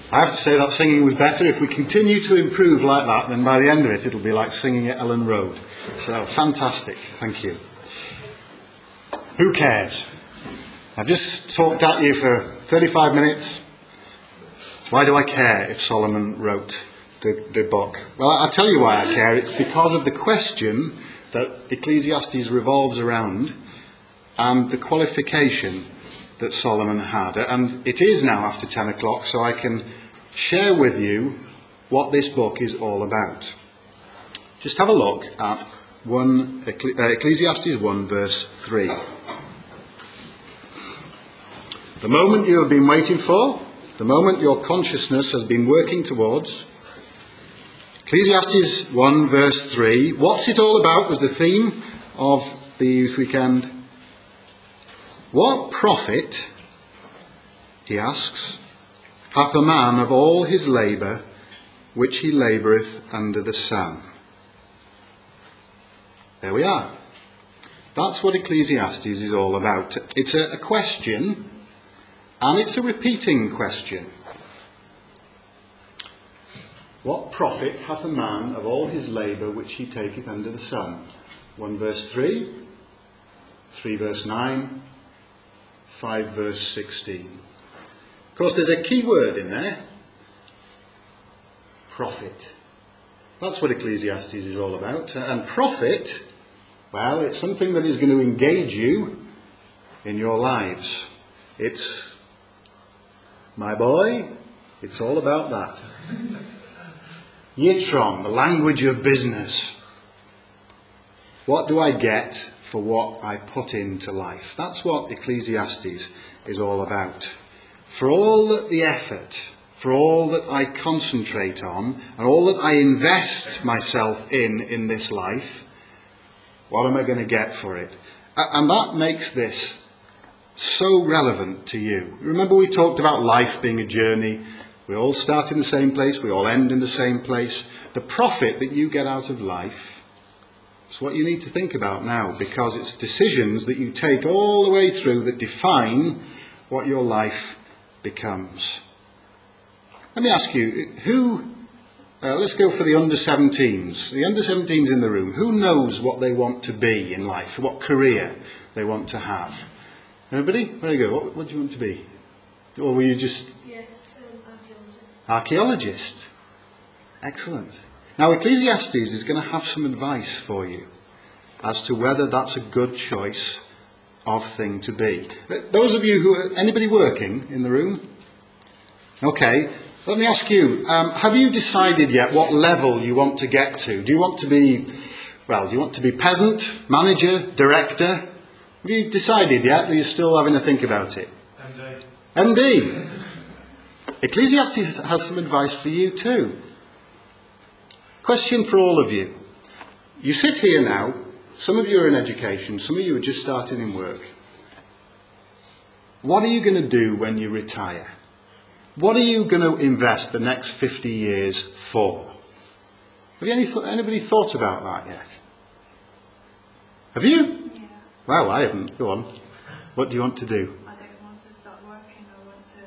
I have to say that singing was better. If we continue to improve like that, then by the end of it, it'll be like singing at Ellen Road. So, fantastic. Thank you. Who cares? I've just talked at you for 35 minutes. Why do I care if Solomon wrote the book? Well, I'll tell you why I care. It's because of the question that Ecclesiastes revolves around and the qualification that Solomon had. And it is now after 10 o'clock, so I can share with you what this book is all about. Just have a look at Ecclesiastes 1 verse 3. The moment you have been waiting for, the moment your consciousness has been working towards. Ecclesiastes 1 verse 3. What's it all about was the theme of the youth weekend. What profit, he asks, hath a man of all his labour which he laboureth under the sun? There we are. That's what Ecclesiastes is all about. It's a question, and it's a repeating question. What profit hath a man of all his labour which he taketh under the sun? 1 verse 3, 3 verse 9, 5 verse 16. Of course, there's a key word in there. Profit. That's what Ecclesiastes is all about. And profit, well, it's something that is going to engage you in your lives. It's, my boy, it's all about that. Yitron, the language of business. What do I get for what I put into life? That's what Ecclesiastes is all about. For all the effort, for all that I concentrate on, and all that I invest myself in this life, what am I going to get for it? And that makes this so relevant to you. Remember, we talked about life being a journey. We all start in the same place. We all end in the same place. The profit that you get out of life is what you need to think about now, because it's decisions that you take all the way through that define what your life becomes. Let me ask you, let's go for the under-17s. The under-17s in the room, who knows what they want to be in life, what career they want to have? Anybody? Very good. What do you want to be? Or were you just... Archaeologist. Excellent. Now, Ecclesiastes is going to have some advice for you as to whether that's a good choice of thing to be. Those of you anybody working in the room? Okay, let me ask you, have you decided yet what level you want to get to? Do you want to be peasant, manager, director? Have you decided yet, or are you still having to think about it? MD. Ecclesiastes has some advice for you too. Question for all of you. You sit here now, some of you are in education, some of you are just starting in work. What are you going to do when you retire? What are you going to invest the next 50 years for? Have anybody thought about that yet? Have you? Yeah. Well, I haven't. Go on. What do you want to do? I don't want to start working. I want to,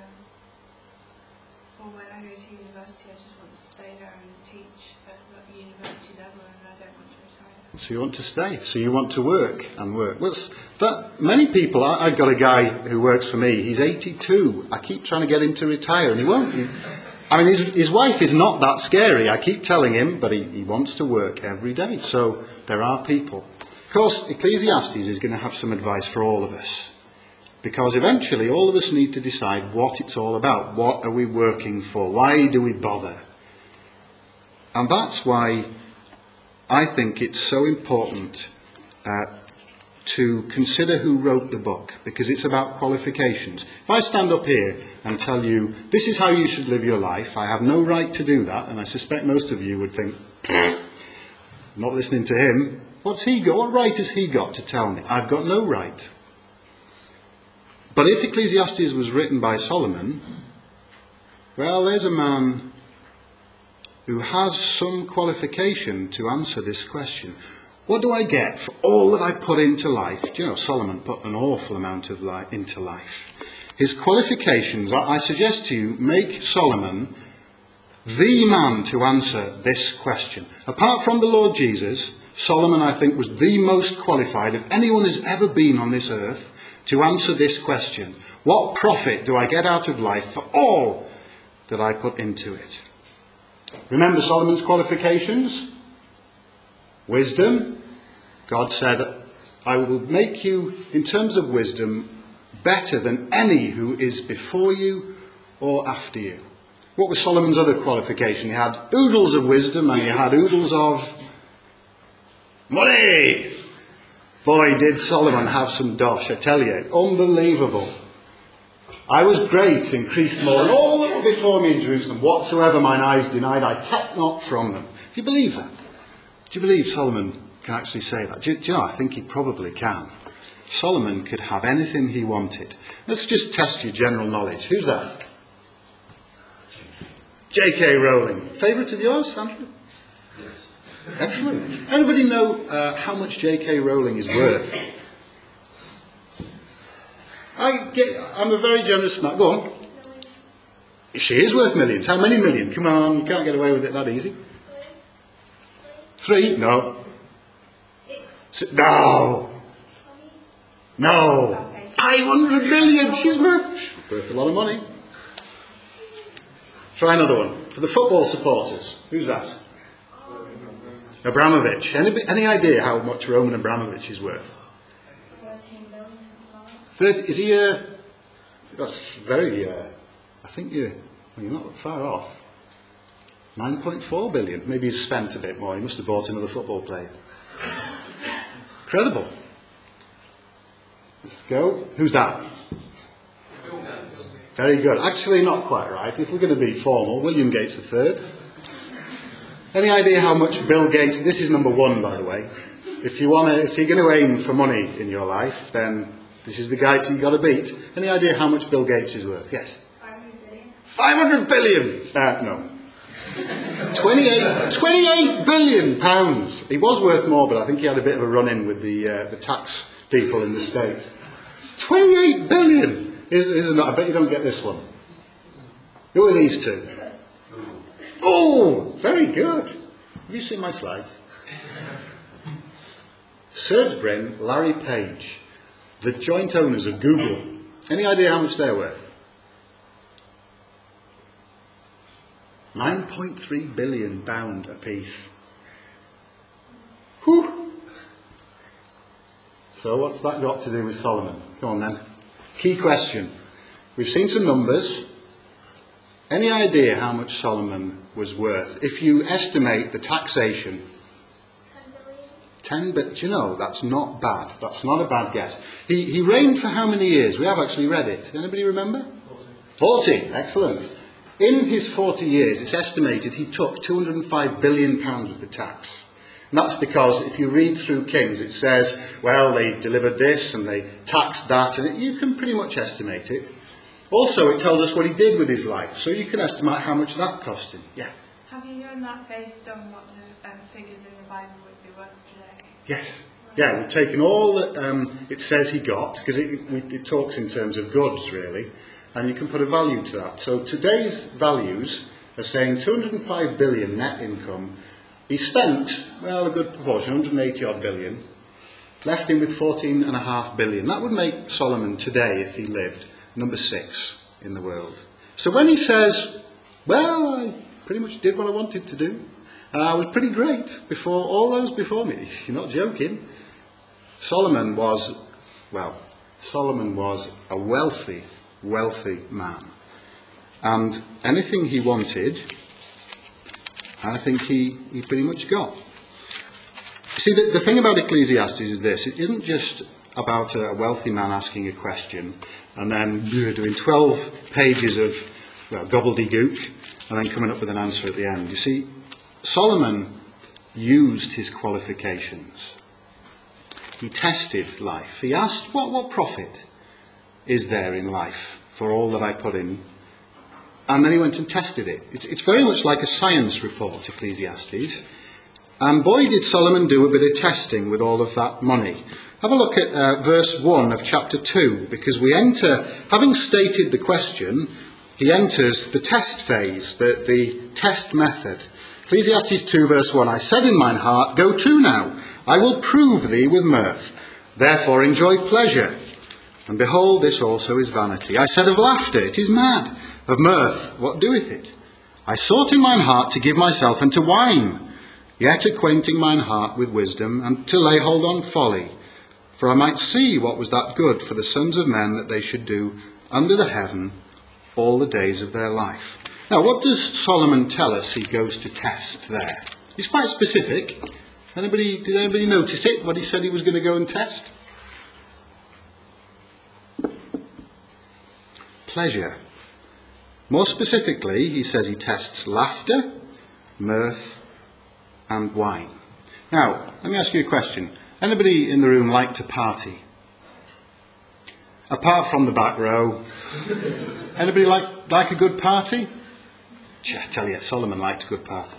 when I go to university, I just want to stay there and teach at the university level, and I don't want to retire. So you want to stay. So you want to work and work. Well, many people, I've got a guy who works for me. He's 82. I keep trying to get him to retire, and he won't. His wife is not that scary. I keep telling him, but he wants to work every day. So there are people. Of course, Ecclesiastes is going to have some advice for all of us. Because eventually all of us need to decide what it's all about. What are we working for? Why do we bother? And that's why I think it's so important to consider who wrote the book, because it's about qualifications. If I stand up here and tell you, this is how you should live your life, I have no right to do that, and I suspect most of you would think, I'm not listening to him. What's he got? What right has he got to tell me? I've got no right. But if Ecclesiastes was written by Solomon, well, there's a man who has some qualification to answer this question. What do I get for all that I put into life? Do you know, Solomon put an awful amount of life into life. his qualifications, I suggest to you, make Solomon the man to answer this question. Apart from the Lord Jesus, Solomon, I think, was the most qualified, if anyone has ever been on this earth, to answer this question. What profit do I get out of life for all that I put into it? Remember Solomon's qualifications? Wisdom. God said, I will make you, in terms of wisdom, better than any who is before you or after you. What was Solomon's other qualification? He had oodles of wisdom and he had oodles of money. Boy, did Solomon have some dosh, I tell you. Unbelievable. I was great, increased more, and all that were before me in Jerusalem, whatsoever mine eyes denied, I kept not from them. Do you believe that? Do you believe Solomon can actually say that? Do you know, I think he probably can. Solomon could have anything he wanted. Let's just test your general knowledge. Who's that? J.K. Rowling. Favourite of yours, Andrew? Yes. Excellent. Anybody know how much J.K. Rowling is worth? I'm a very generous man. Go on. She is worth millions. How many million? Come on, you can't get away with it that easy. 3? No. 6. No. No. 500 million. She's worth a lot of money. Try another one. For the football supporters. Who's that? Abramovich. Any idea how much Roman Abramovich is worth? 13 billion, something like that. 30, is he that's very, I think you're not far off. 9.4 billion. Maybe he's spent a bit more. He must have bought another football player. Incredible. Let's go. Who's that? Very good. Actually, not quite right. If we're going to be formal, William Gates III. Any idea how much Bill Gates... This is number 1, by the way. If you're going to aim for money in your life, then this is the guy you've got to beat. Any idea how much Bill Gates is worth? Yes? 500 billion? No. 28 billion pounds. He was worth more, but I think he had a bit of a run-in with the tax people in the States. 28 billion! Isn't it? I bet you don't get this one. Who are these two? Oh, very good. Have you seen my slides? Serge Brin, Larry Page, the joint owners of Google. Any idea how much they're worth? 9.3 billion pound apiece. Whew. So what's that got to do with Solomon? Come on then. Key question. We've seen some numbers. Any idea how much Solomon was worth? If you estimate the taxation... 10 billion? Do you know, that's not bad. That's not a bad guess. He reigned for how many years? We have actually read it. Anybody remember? 40. Excellent. In his 40 years, it's estimated he took £205 billion worth of tax. And that's because if you read through Kings, it says, well, they delivered this and they taxed that, and you can pretty much estimate it. Also, it tells us what he did with his life, so you can estimate how much that cost him. Yeah. Have you done that based on what the figures in the Bible would be worth today? Yes. Yeah, we've taken all that it says he got, because it talks in terms of goods, really, and you can put a value to that. So today's values are saying 205 billion net income. He spent, well, a good proportion, 180 odd billion, left him with 14.5 billion. That would make Solomon today, if he lived, number 6 in the world. So when he says, well, I pretty much did what I wanted to do, I was pretty great before all those before me. You're not joking. Solomon was a wealthy man. And anything he wanted, I think he pretty much got. See, the thing about Ecclesiastes is this. It isn't just about a wealthy man asking a question and then doing 12 pages of gobbledygook and then coming up with an answer at the end. You see, Solomon used his qualifications. He tested life. He asked, what profit is there in life for all that I put in? And then he went and tested it. It's very much like a science report, Ecclesiastes. And boy, did Solomon do a bit of testing with all of that money. Have a look at verse 1 of chapter 2, because we enter, having stated the question, he enters the test phase, the test method. Ecclesiastes 2 verse 1, I said in mine heart, go to now, I will prove thee with mirth, therefore enjoy pleasure. And behold, this also is vanity. I said of laughter, it is mad, of mirth, what doeth it? I sought in mine heart to give myself unto wine, yet acquainting mine heart with wisdom, and to lay hold on folly. For I might see what was that good for the sons of men that they should do under the heaven all the days of their life. Now, what does Solomon tell us he goes to test there? He's quite specific. Did anybody notice it, what he said he was going to go and test? Pleasure. More specifically, he says he tests laughter, mirth, and wine. Now, let me ask you a question. Anybody in the room like to party? Apart from the back row. Anybody like a good party? I tell you, Solomon liked a good party.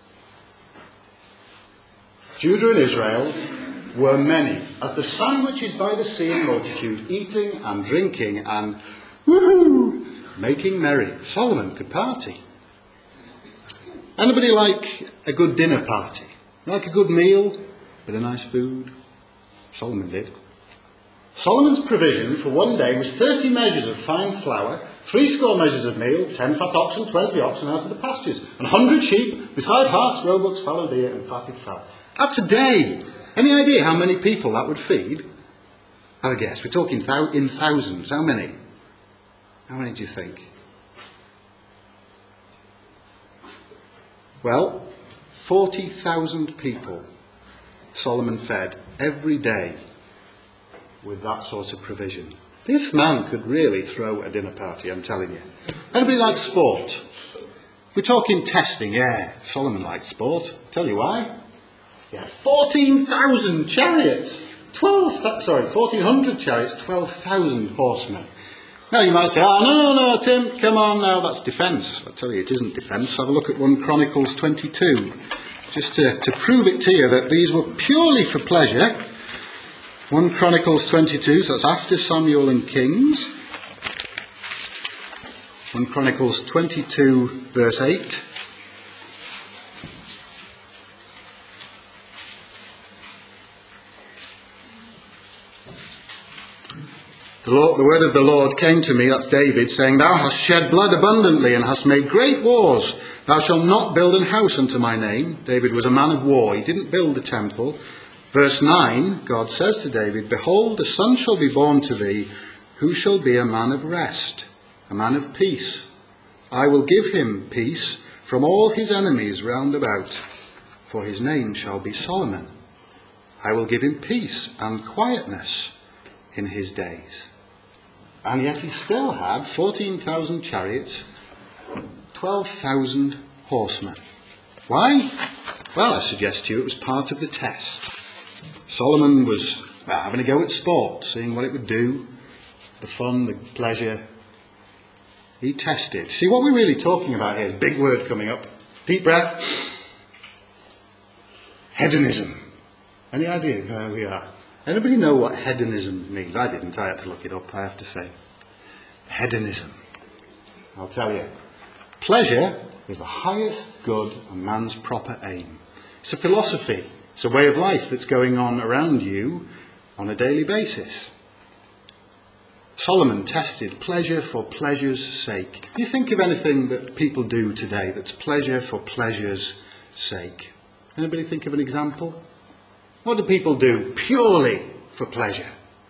Judah and Israel were many, as the sandwiches by the sea in multitude, eating and drinking and woohoo, making merry. Solomon could party. Anybody like a good dinner party? Like a good meal? Bit of nice food? Solomon did. Solomon's provision for one day was 30 measures of fine flour, 60 measures of meal, 10 fat oxen, 20 oxen out of the pastures, and 100 sheep, beside harts, roebucks, fallow deer, and fatted fowl. That's a day. Any idea how many people that would feed? Have a guess. We're talking in thousands. How many? How many do you think? Well, 40,000 people Solomon fed every day with that sort of provision. This man could really throw a dinner party, I'm telling you. Anybody like sport? We're talking testing, yeah. Solomon liked sport. Tell you why. Yeah, 14,000 chariots. 1,400 chariots, 12,000 horsemen. Now you might say, no, Tim, come on now, that's defence. I tell you, it isn't defence. Have a look at 1 Chronicles 22. Just to prove it to you that these were purely for pleasure. 1 Chronicles 22, so that's after Samuel and Kings. 1 Chronicles 22, verse 8. The word of the Lord came to me, that's David, saying, Thou hast shed blood abundantly, and hast made great wars. Thou shalt not build an house unto my name. David was a man of war. He didn't build the temple. Verse 9, God says to David, Behold, a son shall be born to thee, who shall be a man of rest, a man of peace. I will give him peace from all his enemies round about, for his name shall be Solomon. I will give him peace and quietness in his days. And yet he still had 14,000 chariots, 12,000 horsemen. Why? Well, I suggest to you it was part of the test. Solomon was having a go at sport, seeing what it would do, the fun, the pleasure. He tested. See, what we're really talking about here, big word coming up. Deep breath. Hedonism. Any idea where we are? Anybody know what hedonism means? I didn't. I had to look it up, I have to say. Hedonism. I'll tell you. Pleasure is the highest good and man's proper aim. It's a philosophy. It's a way of life that's going on around you on a daily basis. Solomon tested pleasure for pleasure's sake. Do you think of anything that people do today that's pleasure for pleasure's sake? Anybody think of an example? What do people do purely for pleasure?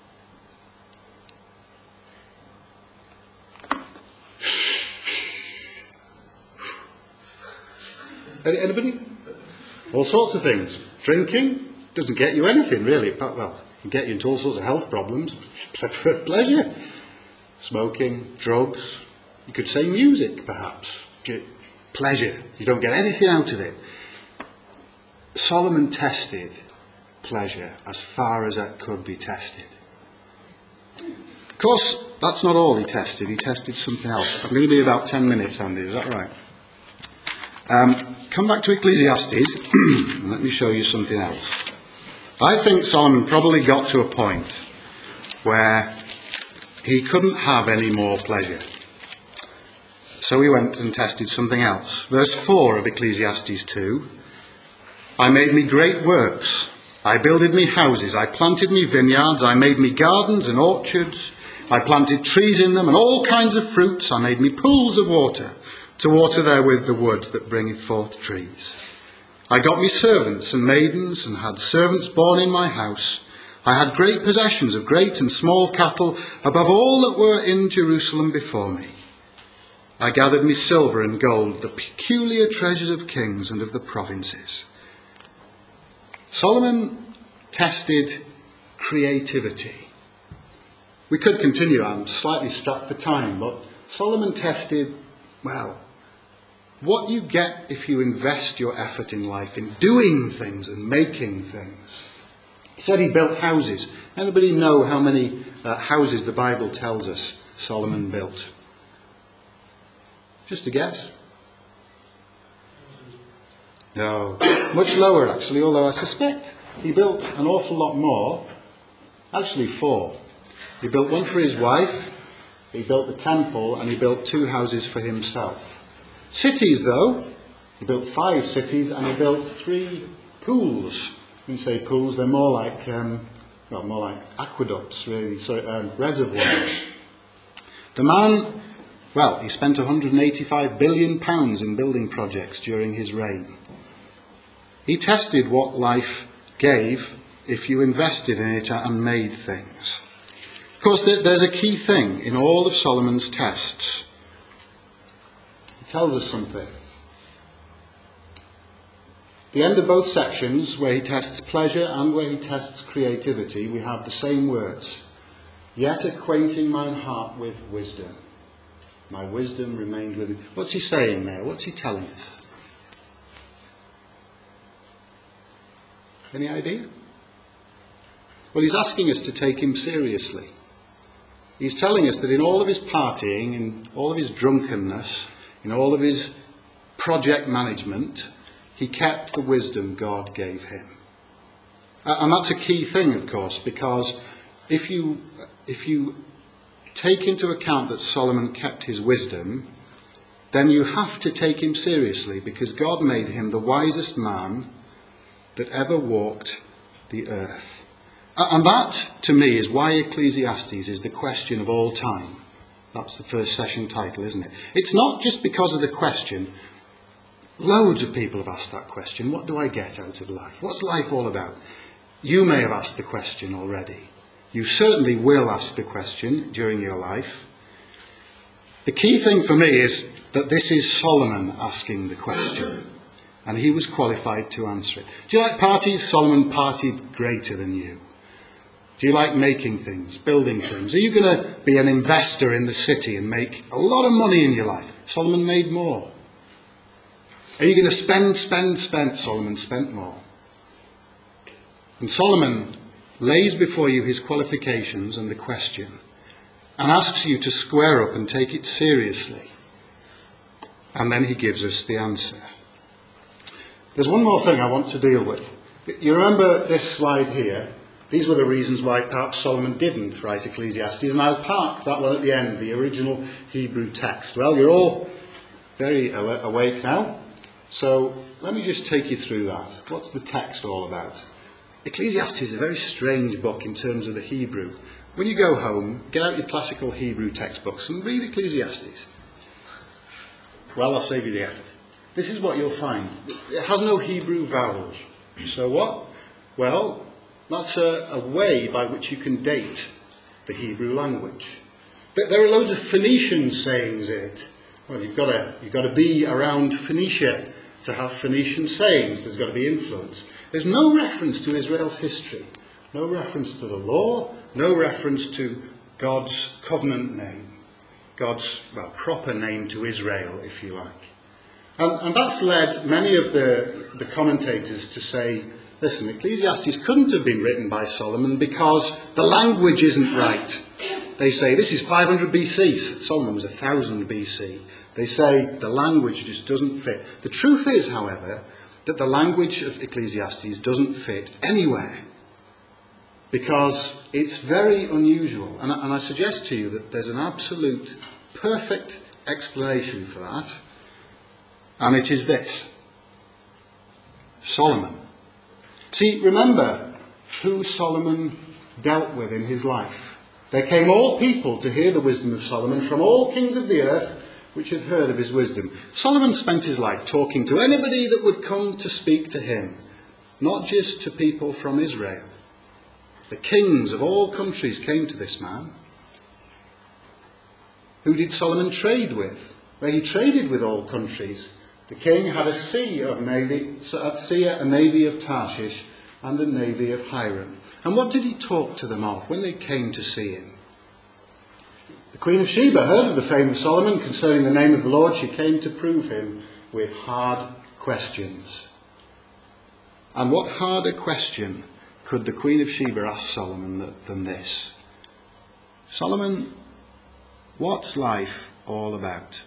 Anybody? All sorts of things. Drinking doesn't get you anything really. Well, it can get you into all sorts of health problems, except for pleasure. Smoking, drugs. You could say music, perhaps. Pleasure. You don't get anything out of it. Solomon tested pleasure as far as that could be tested. Of course, that's not all he tested. He tested something else. I'm going to be about 10 minutes, Andy. Is that right? Come back to Ecclesiastes and let me show you something else. I think Solomon probably got to a point where he couldn't have any more pleasure. So he went and tested something else. Verse 4 of Ecclesiastes 2. I made me great works. I builded me houses. I planted me vineyards. I made me gardens and orchards. I planted trees in them and all kinds of fruits. I made me pools of water to water therewith the wood that bringeth forth trees. I got me servants and maidens and had servants born in my house. I had great possessions of great and small cattle above all that were in Jerusalem before me. I gathered me silver and gold, the peculiar treasures of kings and of the provinces. Solomon tested creativity. We could continue, I'm slightly strapped for time, but Solomon tested, well, what you get if you invest your effort in life in doing things and making things. He said he built houses. Anybody know how many houses the Bible tells us Solomon built? Just a guess. No, much lower actually, although I suspect he built an awful lot more. Actually 4. He built one for his wife, he built the temple, and he built 2 houses for himself. Cities, though, he built 5 cities, and he built 3 pools. When you say pools, they're more like aqueducts, really, reservoirs. The man, well, he spent £185 billion in building projects during his reign. He tested what life gave if you invested in it and made things. Of course, there's a key thing in all of Solomon's tests. Tells us something. The end of both sections, where he tests pleasure and where he tests creativity, we have the same words. Yet acquainting mine heart with wisdom. My wisdom remained with him. What's he saying there? What's he telling us? Any idea? Well, he's asking us to take him seriously. He's telling us that in all of his partying, in all of his drunkenness, in all of his project management, he kept the wisdom God gave him. And that's a key thing, of course, because if you take into account that Solomon kept his wisdom, then you have to take him seriously, because God made him the wisest man that ever walked the earth. And that, to me, is why Ecclesiastes is the question of all time. That's the first session title, isn't it? It's not just because of the question. Loads of people have asked that question. What do I get out of life? What's life all about? You may have asked the question already. You certainly will ask the question during your life. The key thing for me is that this is Solomon asking the question, and he was qualified to answer it. Do you like parties? Solomon partied greater than you. Do you like making things, building things? Are you going to be an investor in the city and make a lot of money in your life? Solomon made more. Are you going to spend? Solomon spent more. And Solomon lays before you his qualifications and the question, and asks you to square up and take it seriously. And then he gives us the answer. There's one more thing I want to deal with. You remember this slide here? These were the reasons why perhaps Solomon didn't write Ecclesiastes, and I'll park that one at the end, the original Hebrew text. Well, you're all very awake now, so let me just take you through that. What's the text all about? Ecclesiastes is a very strange book in terms of the Hebrew. When you go home, get out your classical Hebrew textbooks and read Ecclesiastes. Well, I'll save you the effort. This is what you'll find. It has no Hebrew vowels. So what? Well, that's a way by which you can date the Hebrew language. There are loads of Phoenician sayings in it. Well, you've got to be around Phoenicia to have Phoenician sayings. There's got to be influence. There's no reference to Israel's history, no reference to the law, no reference to God's covenant name, God's proper name to Israel, if you like. And that's led many of the commentators to say, listen, Ecclesiastes couldn't have been written by Solomon because the language isn't right. They say this is 500 BC. Solomon was 1000 BC. They say the language just doesn't fit. The truth is, however, that the language of Ecclesiastes doesn't fit anywhere because it's very unusual. And I suggest to you that there's an absolute perfect explanation for that. And it is this: Solomon. See, remember who Solomon dealt with in his life. There came all people to hear the wisdom of Solomon from all kings of the earth, which had heard of his wisdom. Solomon spent his life talking to anybody that would come to speak to him, not just to people from Israel. The kings of all countries came to this man. Who did Solomon trade with? Well, he traded with all countries. The king had a sea of navy, at sea a navy of Tarshish and a navy of Hiram. And what did he talk to them of when they came to see him? The Queen of Sheba heard of the fame of Solomon concerning the name of the Lord. She came to prove him with hard questions. And what harder question could the Queen of Sheba ask Solomon than this? Solomon, what's life all about?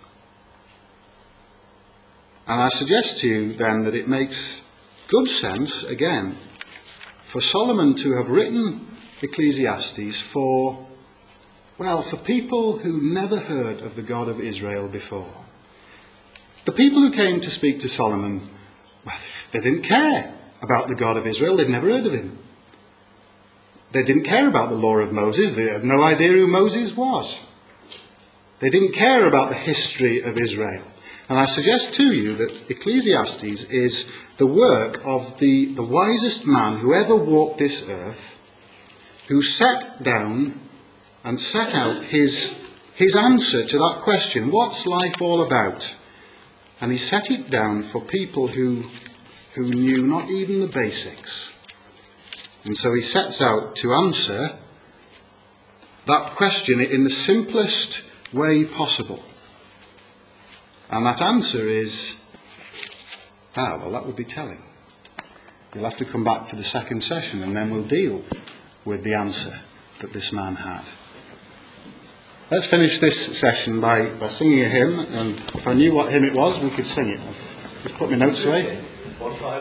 And I suggest to you then that it makes good sense, again, for Solomon to have written Ecclesiastes for people who never heard of the God of Israel before. The people who came to speak to Solomon, well, they didn't care about the God of Israel. They'd never heard of him. They didn't care about the law of Moses. They had no idea who Moses was. They didn't care about the history of Israel. And I suggest to you that Ecclesiastes is the work of the wisest man who ever walked this earth, who sat down and set out his answer to that question, what's life all about? And he set it down for people who knew not even the basics. And so he sets out to answer that question in the simplest way possible. And that answer is, that would be telling. You'll have to come back for the second session and then we'll deal with the answer that this man had. Let's finish this session by singing a hymn, and if I knew what hymn it was, we could sing it. I've just put my notes away.